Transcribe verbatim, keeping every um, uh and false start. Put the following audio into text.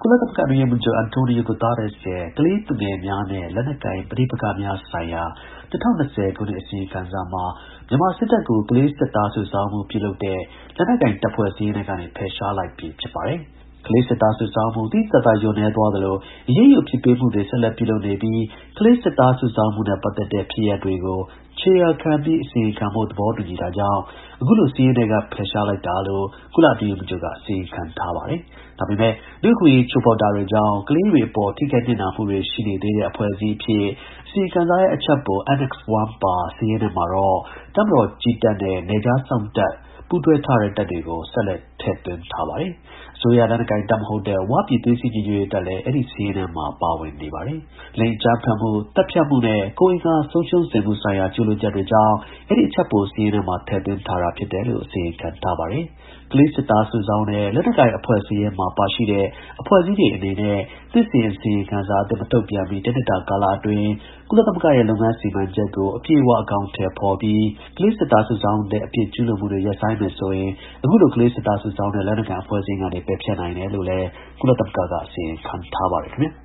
ကုလသမဂ္ဂအတွင်းရေးမှူးချုပ် Antonio Guterres ရဲ့ ကလေးသူငယ်များနဲ့ လက်နက်ကိုင် ပဋိပက္ခများဆိုင်ရာ ၂၀၂၀ ခုနှစ် အစီရင်ခံစာမှာ မြန်မာစစ်တပ်ကို ကလေးစစ်သားစုဆောင်းမှု ပြုလုပ်တဲ့ လက်နက်ကိုင်တပ်ဖွဲ့ စာရင်းထဲကနေ ဖယ်ရှားလိုက်ပြီ ဖြစ်ပါတယ်။ ကလေးစစ်သားစုဆောင်းမှု သိသိသာသာ လျော့နည်းသွားသလို အရေးယူ အပြစ်ပေးမှုတွေ ဆက်လက်ပြုလုပ်နေပြီး ကလေးစစ်သားစုဆောင်းမှုနဲ့ ပတ်သက်တဲ့ ဖြစ်ရပ်တွေကို ခြေရာခံပြီး အစီရင်ခံဖို့ သဘောတူညီတာကြောင့် အခုလို စာရင်းထဲက ဖယ်ရှားလိုက်တာလို့ ကုလ အတွင်းရေးမှူးချုပ်က အစီရင်ခံထားပါတယ်။ ဒါပေမဲ့ လူ့အခွင့်အရေး ချိုးဖောက်တာတွေကြောင့် ကလေးတွေအပေါ် ထိခိုက်နစ်နာမှုတွေ ရှိနေသေးတဲ့ အဖွဲ့အစည်းအဖြစ် အစီရင်ခံစာရဲ့ အချပ်ပို Annex one ပါ စာရင်းထဲမှာတော့ တပ်မတော် ကြည်းတပ်နဲ့ နယ်ခြားစောင့်တပ် ပူးတွဲထားတဲ့ တပ်တွေကို ဆက်လက် ထည့်သွင်းထားပါတယ်။ အစိုးရ လက်နက်ကိုင်တပ်မဟုတ်တဲ့ ဝပြည်သွေးစည်းညီညွတ်ရေးတပ်လည်း အဲဒီ စာရင်းထဲမှာ ပါဝင်နေပါတယ်။ လိင်အကြမ်းဖက်မှု၊ သတ်ဖြတ်မှုနဲ့ ကိုယ်အင်္ဂါ ဆုံးရှုံးစေမှုဆိုင်ရာ ကျူးလွန်ချက်တွေကြောင့် အဲဒီ အချပ်ပို စာရင်းထဲမှာ ထည့်သွင်းထားတာ ဖြစ်တယ်လို့ အစီရင်ခံထားပါတယ်။ ကလေးစစ်သားစုဆောင်းတဲ့ လက်နက်ကိုင်အဖွဲ့ စာရင်းမှာ ပါရှိတဲ့ အဖွဲ့အစည်းတွေအနေနဲ့ နှစ်စဉ် အစီရင်ခံစာ အသစ် မထုတ်ပြန်မီ တစ်နှစ်တာကာလအတွင်း ကုလသမဂ္ဂရဲ့ လုပ်ငန်းစီမံချက်ကို အပြည့်အဝ အကောင်အထည်ဖော်ပြီး ကလေးစစ်သားစုဆောင်းတဲ့ အပြစ်ကျူးလွန်မှုတွေ ရပ်ဆိုင်းမယ်ဆိုရင် အခုလို ကလေးစစ်သားစုဆောင်းတဲ့ လက်နက်ကိုင်အဖွဲ့စာရင်းကနေ ပယ်ဖျက်နိုင်တယ်လို့လည်း ကုလသမဂ္ဂက အစီရင်ခံထားပါတယ် ခင်ဗျာ။